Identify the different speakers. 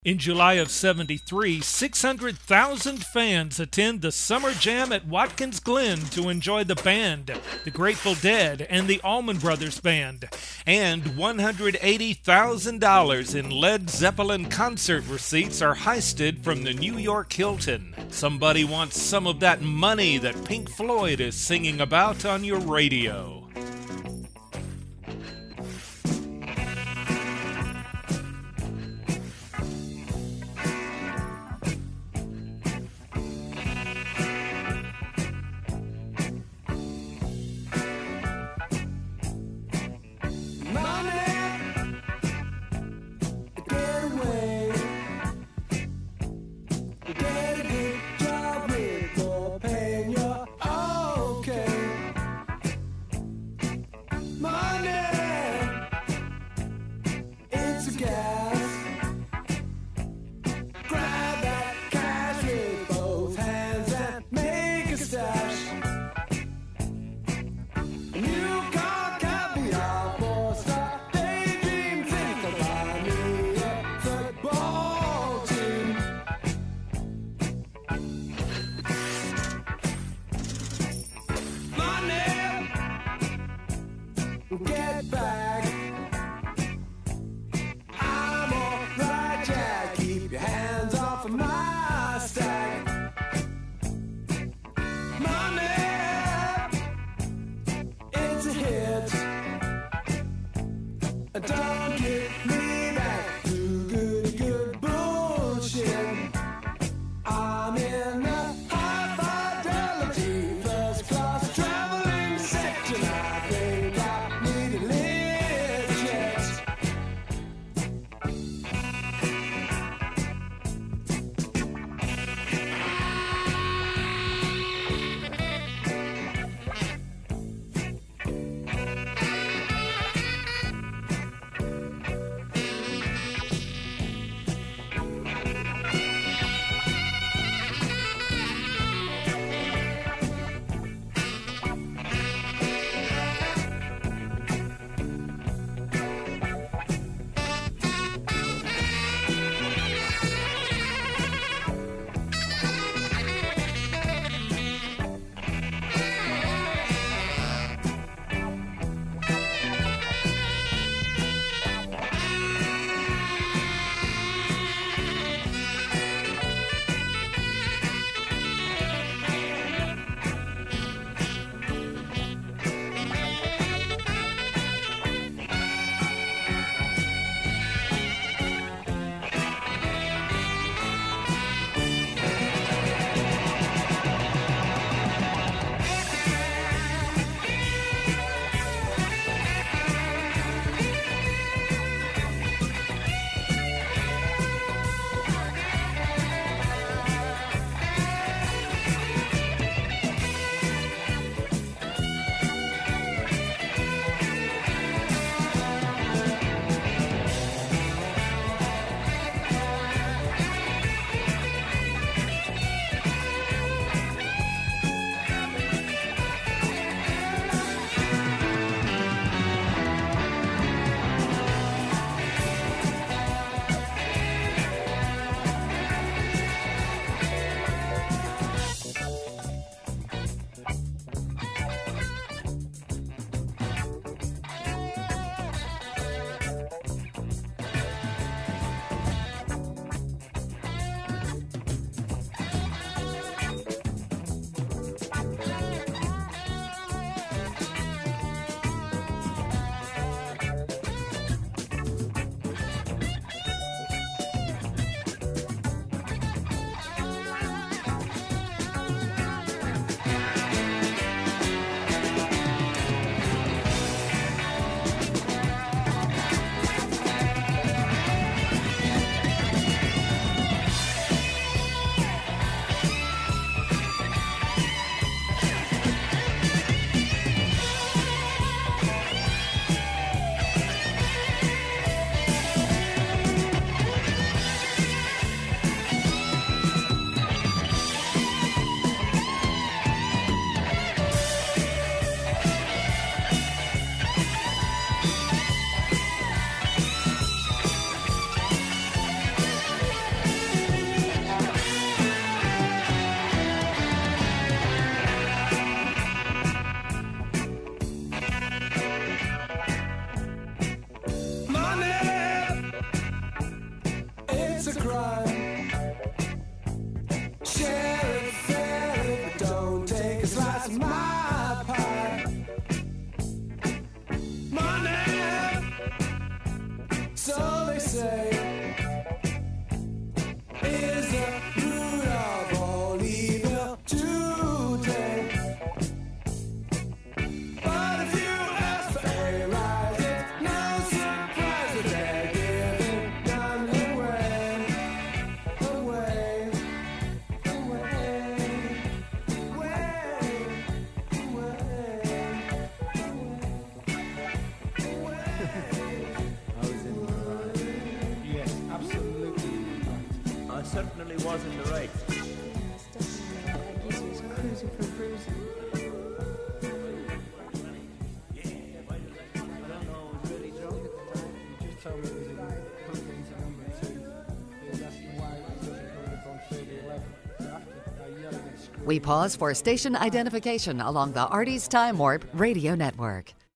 Speaker 1: In July of '73, 600,000 fans attend the Summer Jam at Watkins Glen to enjoy the band, the Grateful Dead, and the Allman Brothers Band. And $180,000 in Led Zeppelin concert receipts are heisted from the New York Hilton. Somebody wants some of that money that Pink Floyd is singing about on your radio.
Speaker 2: it's a crime. Share it, share it, but don't take a slice of my pie. Money, so they say, is the root of all evil today. But if you ask for a rise, it's no surprise that they're giving none away, away, away,
Speaker 3: I was in the right. Yes, absolutely right.
Speaker 4: I certainly was in the right.
Speaker 5: Yes, definitely. Like he was cruising for bruising.
Speaker 3: I don't know, I was really drunk at the time. He just told me it was in Hurricanes at number 2. He was asking why he doesn't come up on 3011. So after I yelled and screamed.
Speaker 6: We pause for station identification along the Artie's Time Warp Radio Network.